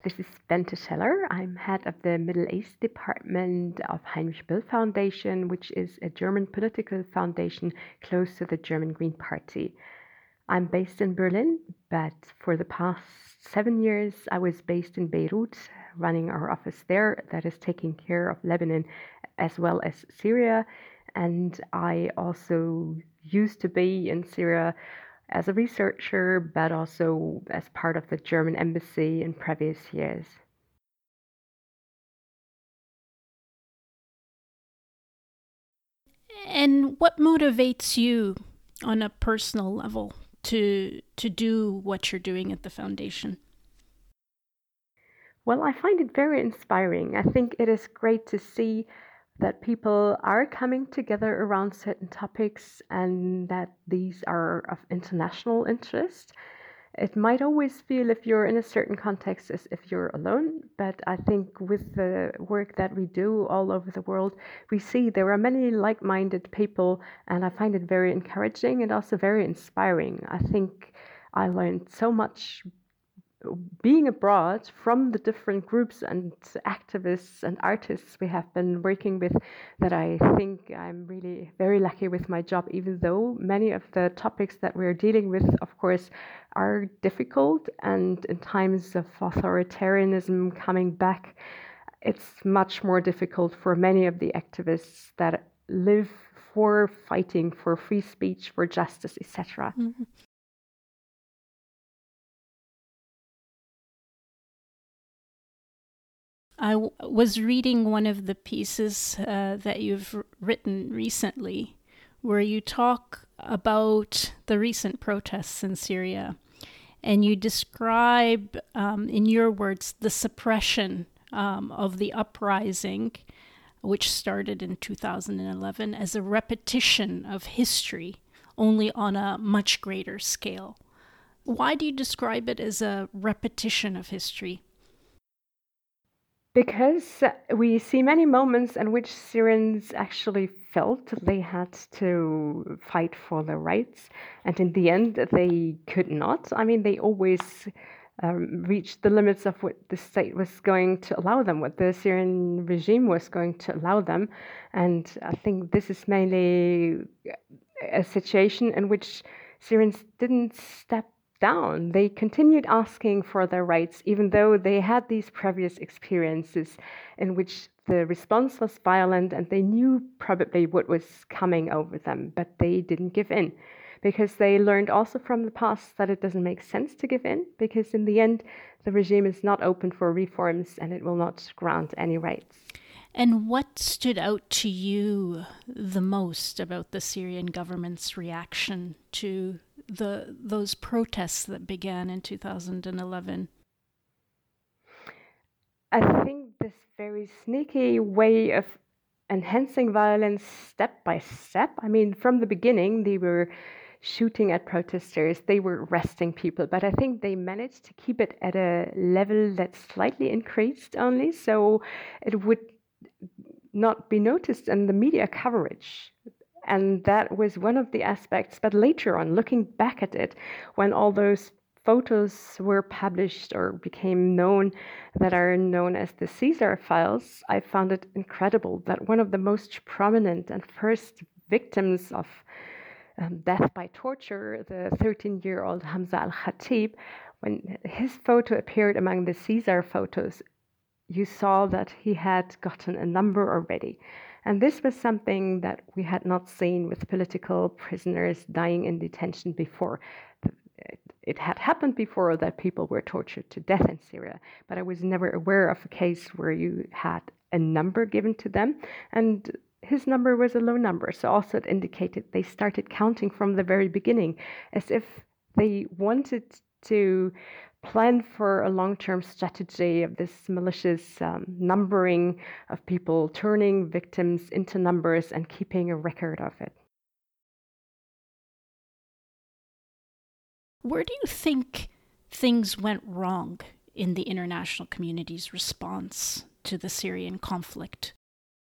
This is Bente Scheller. I'm head of the Middle East department of Heinrich Böll Foundation, which is a German political foundation close to the German Green Party. I'm based in Berlin, but for the past 7 years, I was based in Beirut, running our office there that is taking care of Lebanon as well as Syria. And I also used to be in Syria as a researcher, but also as part of the German embassy in previous years. And what motivates you on a personal level to do what you're doing at the foundation? Well, I find it very inspiring. I think it is great to see that people are coming together around certain topics and that these are of international interest. It might always feel, if you're in a certain context, as if you're alone, but I think with the work that we do all over the world, we see there are many like minded people, and I find it very encouraging and also very inspiring. I think I learned so much being abroad from the different groups and activists and artists we have been working with, that I think I'm really very lucky with my job, even though many of the topics that we're dealing with, of course, are difficult. And in times of authoritarianism coming back, it's much more difficult for many of the activists that live for fighting for free speech, for justice, etc. Mm-hmm. Was reading one of the pieces that you've written recently, where you talk about the recent protests in Syria, and you describe, in your words, the suppression of the uprising, which started in 2011, as a repetition of history, only on a much greater scale. Why do you describe it as a repetition of history? Because we see many moments in which Syrians actually felt they had to fight for their rights, and in the end, they could not. I mean, they always reached the limits of what the state was going to allow them, what the Syrian regime was going to allow them. And I think this is mainly a situation in which Syrians didn't step down. They continued asking for their rights, even though they had these previous experiences in which the response was violent and they knew probably what was coming over them, but they didn't give in. Because they learned also from the past that it doesn't make sense to give in, because in the end, the regime is not open for reforms and it will not grant any rights. And what stood out to you the most about the Syrian government's reaction to those protests that began in 2011? I think this very sneaky way of enhancing violence step by step. I mean, from the beginning, they were shooting at protesters, they were arresting people, but I think they managed to keep it at a level that slightly increased only, so it would not be noticed in the media coverage. And that was one of the aspects. But later on, looking back at it, when all those photos were published or became known, that are known as the Caesar files, I found it incredible that one of the most prominent and first victims of death by torture, the 13-year-old Hamza al Khatib, when his photo appeared among the Caesar photos, you saw that he had gotten a number already. And this was something that we had not seen with political prisoners dying in detention before. It had happened before that people were tortured to death in Syria, but I was never aware of a case where you had a number given to them. And his number was a low number. So also it indicated they started counting from the very beginning, as if they wanted to plan for a long-term strategy of this malicious numbering of people, turning victims into numbers and keeping a record of it. Where do you think things went wrong in the international community's response to the Syrian conflict?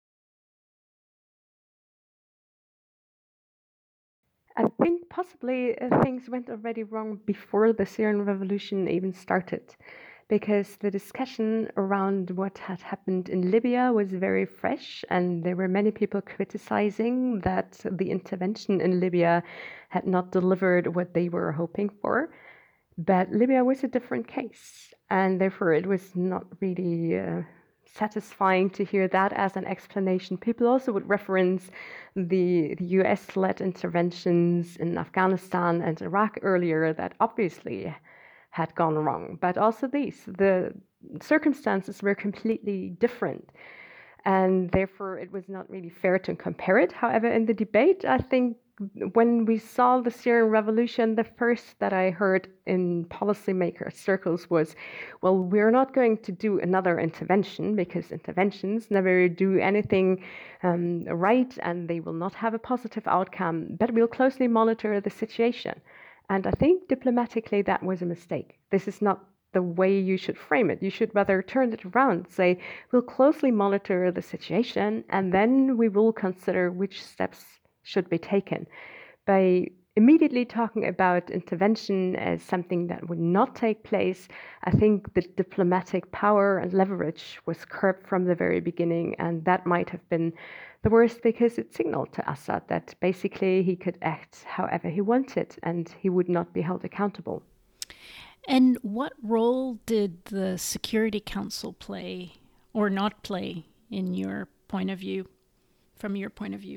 I think possibly things went already wrong before the Syrian revolution even started, because the discussion around what had happened in Libya was very fresh, and there were many people criticizing that the intervention in Libya had not delivered what they were hoping for. But Libya was a different case, and therefore it was not really satisfying to hear that as an explanation. People also would reference the US-led interventions in Afghanistan and Iraq earlier that obviously had gone wrong. But also the circumstances were completely different. And therefore, it was not really fair to compare it. However, in the debate, I think when we saw the Syrian revolution, the first that I heard in policymaker circles was, well, we're not going to do another intervention because interventions never do anything right and they will not have a positive outcome, but we'll closely monitor the situation. And I think diplomatically that was a mistake. This is not the way you should frame it. You should rather turn it around, say, we'll closely monitor the situation and then we will consider which steps should be taken. By immediately talking about intervention as something that would not take place, I think the diplomatic power and leverage was curbed from the very beginning, and that might have been the worst because it signaled to Assad that basically he could act however he wanted and he would not be held accountable. And what role did the Security Council play or not play in your point of view, from your point of view?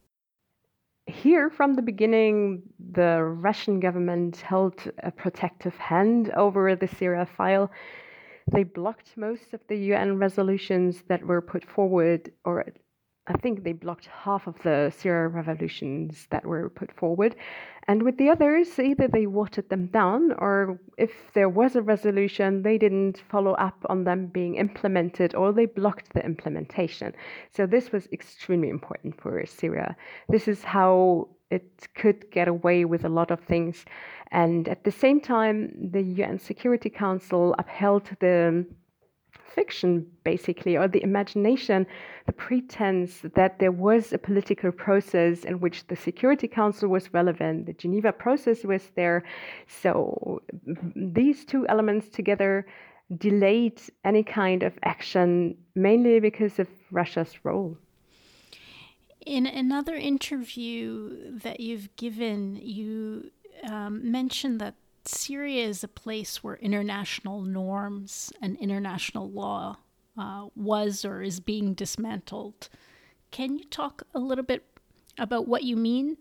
Here, from the beginning, the Russian government held a protective hand over the Syria file. They blocked most of the UN resolutions that were put forward, or I think they blocked half of the Syria resolutions that were put forward. And with the others, either they watered them down, or if there was a resolution, they didn't follow up on them being implemented, or they blocked the implementation. So this was extremely important for Syria. This is how it could get away with a lot of things. And at the same time, the UN Security Council upheld the fiction, basically, or the imagination, the pretense that there was a political process in which the Security Council was relevant, the Geneva process was there. So these two elements together delayed any kind of action, mainly because of Russia's role. In another interview that you've given, you mentioned that Syria is a place where international norms and international law was or is being dismantled. Can you talk a little bit about what you mean?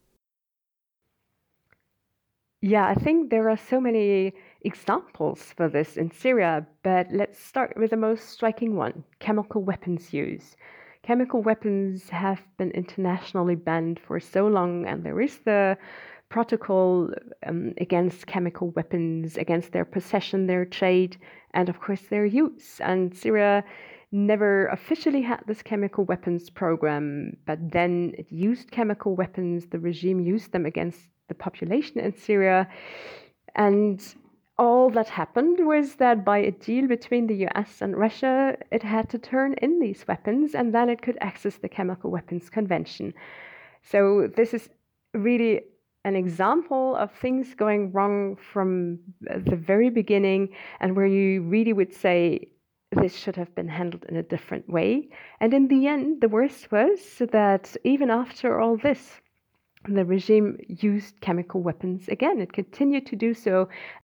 Yeah, I think there are so many examples for this in Syria, but let's start with the most striking one, chemical weapons use. Chemical weapons have been internationally banned for so long, and there is the protocol against chemical weapons, against their possession, their trade, and of course their use. And Syria never officially had this chemical weapons program, but then it used chemical weapons. The regime used them against the population in Syria. And all that happened was that by a deal between the US and Russia, it had to turn in these weapons, and then it could access the Chemical Weapons Convention. So this is really an example of things going wrong from the very beginning, and where you really would say this should have been handled in a different way. And in the end, the worst was that even after all this, the regime used chemical weapons again. It continued to do so.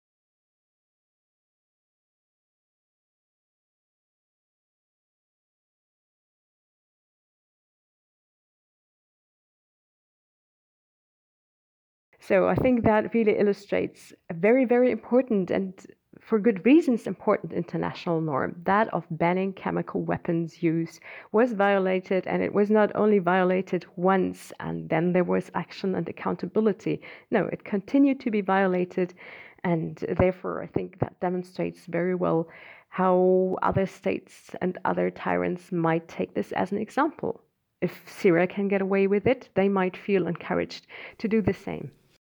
So I think that really illustrates a very, very important, and for good reasons, important international norm. That of banning chemical weapons use was violated, and it was not only violated once and then there was action and accountability. No, it continued to be violated, and therefore I think that demonstrates very well how other states and other tyrants might take this as an example. If Syria can get away with it, they might feel encouraged to do the same.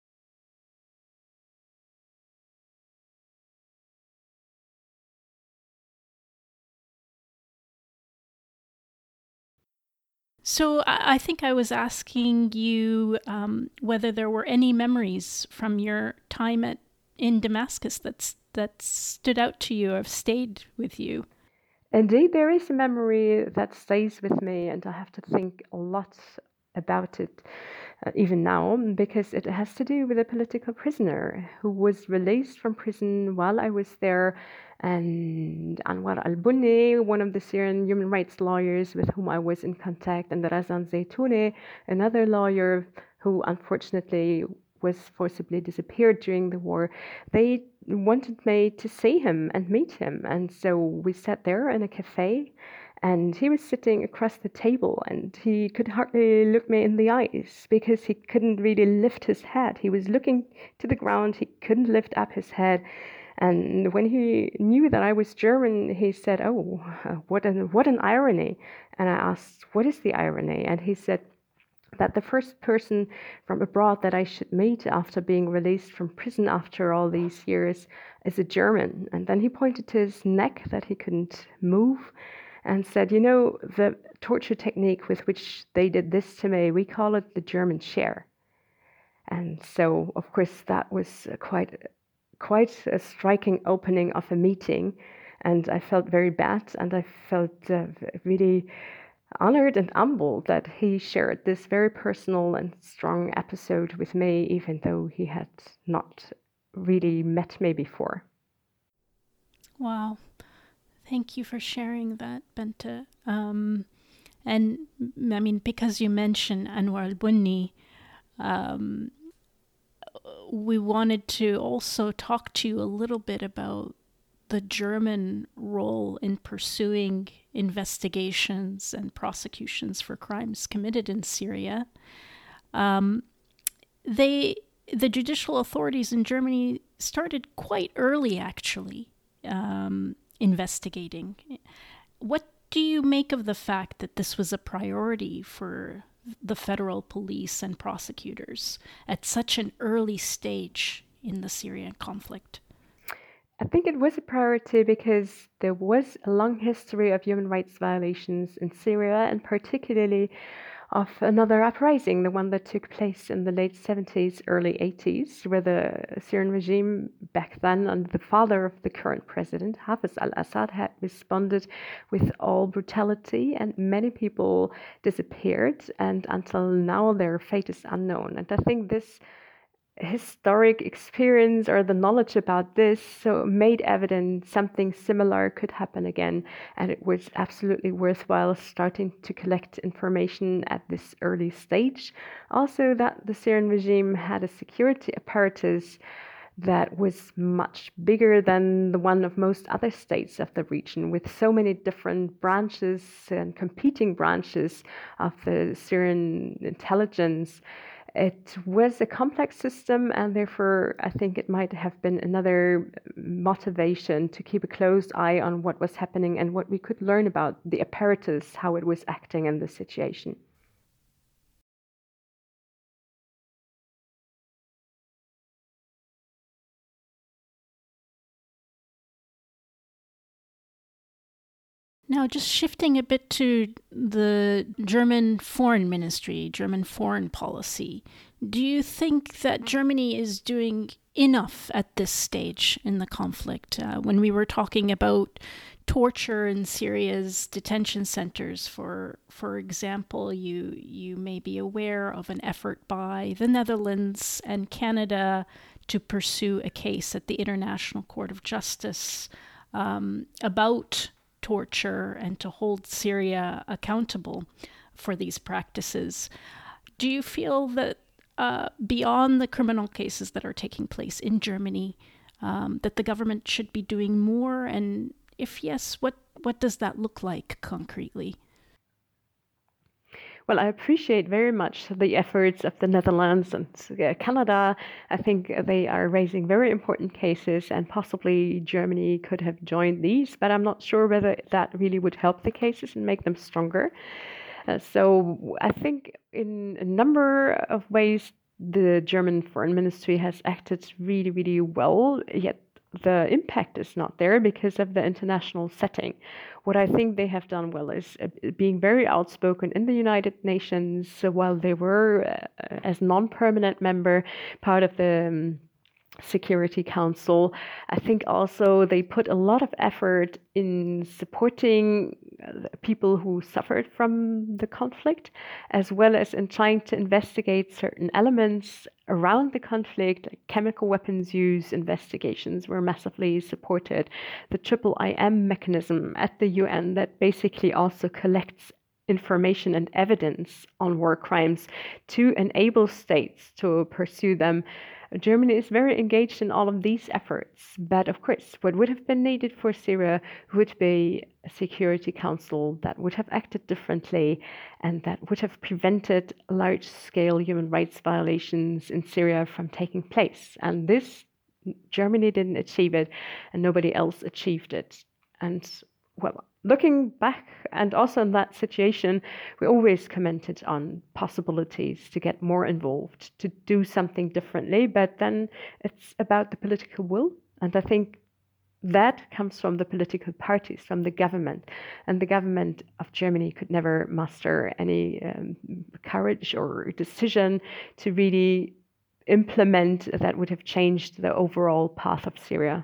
So I think I was asking you whether there were any memories from your time in Damascus that that stood out to you or have stayed with you? Indeed, there is a memory that stays with me, and I have to think a lot about it even now, because it has to do with a political prisoner who was released from prison while I was there. And Anwar al-Bunni, one of the Syrian human rights lawyers with whom I was in contact, and Razan Zaytouni, another lawyer who unfortunately was forcibly disappeared during the war, they wanted me to see him and meet him. And so we sat there in a cafe, and he was sitting across the table, and he could hardly look me in the eyes because he couldn't really lift his head. He was looking to the ground, he couldn't lift up his head. And when he knew that I was German, he said, "Oh, what an irony." And I asked, "What is the irony?" And he said that the first person from abroad that I should meet after being released from prison after all these years is a German. And then he pointed to his neck that he couldn't move and said, "You know, the torture technique with which they did this to me, we call it the German chair." And so, of course, that was quite a striking opening of a meeting. And I felt very bad, and I felt really honored and humbled that he shared this very personal and strong episode with me, even though he had not really met me before. Wow. Thank you for sharing that, Bente. And I mean, because you mentioned Anwar al-Bunni, we wanted to also talk to you a little bit about the German role in pursuing investigations and prosecutions for crimes committed in Syria. The judicial authorities in Germany started quite early, actually, investigating. What do you make of the fact that this was a priority for the federal police and prosecutors at such an early stage in the Syrian conflict? I think it was a priority because there was a long history of human rights violations in Syria, and particularly of another uprising, the one that took place in the late 70s, early 80s, where the Syrian regime back then, under the father of the current president, Hafez al-Assad, had responded with all brutality, and many people disappeared, and until now their fate is unknown. And I think this historic experience or the knowledge about this so made evident something similar could happen again, and it was absolutely worthwhile starting to collect information at this early stage. Also, that the Syrian regime had a security apparatus that was much bigger than the one of most other states of the region, with so many different branches and competing branches of the Syrian intelligence. It was a complex system, and therefore I think it might have been another motivation to keep a close eye on what was happening and what we could learn about the apparatus, how it was acting in the situation. Now, just shifting a bit to the German foreign ministry, German foreign policy, do you think that Germany is doing enough at this stage in the conflict? When we were talking about torture in Syria's detention centers, for example, you may be aware of an effort by the Netherlands and Canada to pursue a case at the International Court of Justice about torture and to hold Syria accountable for these practices. Do you feel that beyond the criminal cases that are taking place in Germany, that the government should be doing more? And if yes, what does that look like concretely? Well, I appreciate very much the efforts of the Netherlands and Canada. I think they are raising very important cases, and possibly Germany could have joined these, but I'm not sure whether that really would help the cases and make them stronger. So I think in a number of ways, the German foreign ministry has acted really, really well, yet the impact is not there because of the international setting. What I think they have done well is being very outspoken in the United Nations while they were, as non-permanent member, part of the Security Council. I think also they put a lot of effort in supporting people who suffered from the conflict, as well as in trying to investigate certain elements around the conflict. Like chemical weapons use investigations were massively supported. The Triple IM mechanism at the UN that basically also collects information and evidence on war crimes to enable states to pursue them. Germany is very engaged in all of these efforts, but of course, what would have been needed for Syria would be a Security Council that would have acted differently and that would have prevented large scale human rights violations in Syria from taking place. And this, Germany didn't achieve it, and nobody else achieved it. And well, looking back and also in that situation, we always commented on possibilities to get more involved, to do something differently, but then it's about the political will. And I think that comes from the political parties, from the government. And the government of Germany could never muster any courage or decision to really implement that would have changed the overall path of Syria.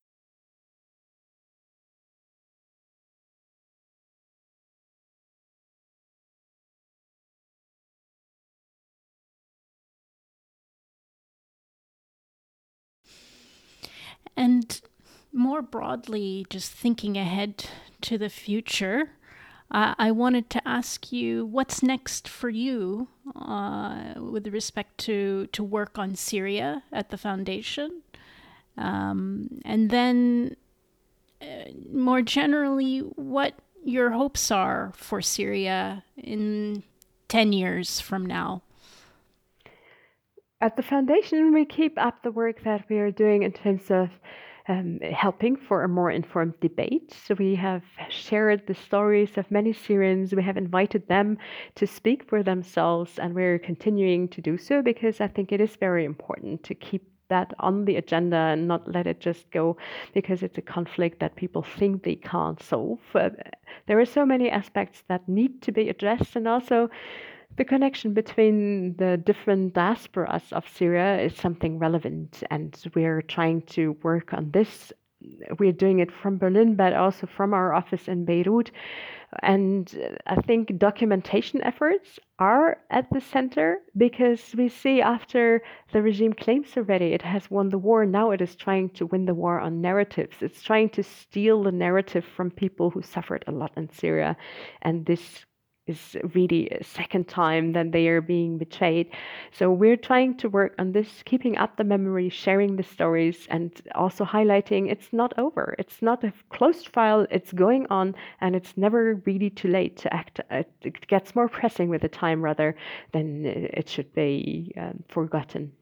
And more broadly, just thinking ahead to the future, I wanted to ask you what's next for you with respect to work on Syria at the foundation. And then more generally, what your hopes are for Syria in 10 years from now. At the foundation, we keep up the work that we are doing in terms of helping for a more informed debate. So we have shared the stories of many Syrians. We have invited them to speak for themselves, and we're continuing to do so because I think it is very important to keep that on the agenda and not let it just go because it's a conflict that people think they can't solve. There are so many aspects that need to be addressed, and also the connection between the different diasporas of Syria is something relevant, and we're trying to work on this. We're doing it from Berlin, but also from our office in Beirut. And I think documentation efforts are at the center because we see after the regime claims already it has won the war, now it is trying to win the war on narratives. It's trying to steal the narrative from people who suffered a lot in Syria. And this is really a second time that they are being betrayed. So we're trying to work on this, keeping up the memory, sharing the stories, and also highlighting it's not over. It's not a closed file. It's going on, and it's never really too late to act. It gets more pressing with the time rather than it should be forgotten.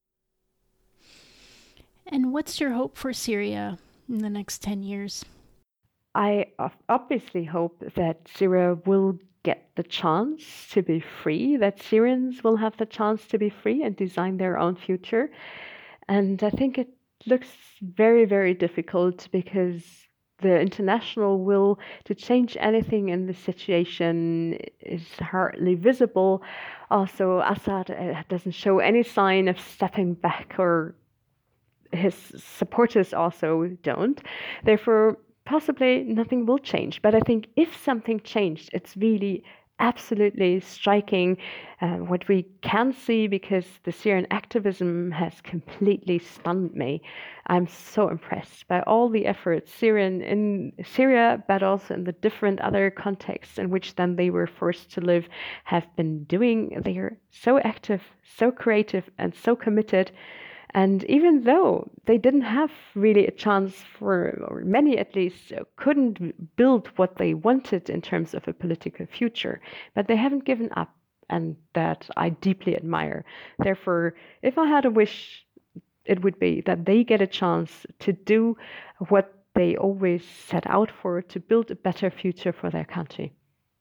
And what's your hope for Syria in the next 10 years? I obviously hope that Syria will get the chance to be free, that Syrians will have the chance to be free and design their own future. And I think it looks very, very difficult because the international will to change anything in the situation is hardly visible. Also, Assad doesn't show any sign of stepping back, or his supporters also don't. Therefore, possibly nothing will change. But I think if something changed, it's really absolutely striking what we can see, because the Syrian activism has completely stunned me. I'm so impressed by all the efforts Syrian in Syria, but also in the different other contexts in which then they were forced to live, have been doing. They are so active, so creative, and so committed. And even though they didn't have really a chance for, or many at least, couldn't build what they wanted in terms of a political future, but they haven't given up, and that I deeply admire. Therefore, if I had a wish, it would be that they get a chance to do what they always set out for, to build a better future for their country.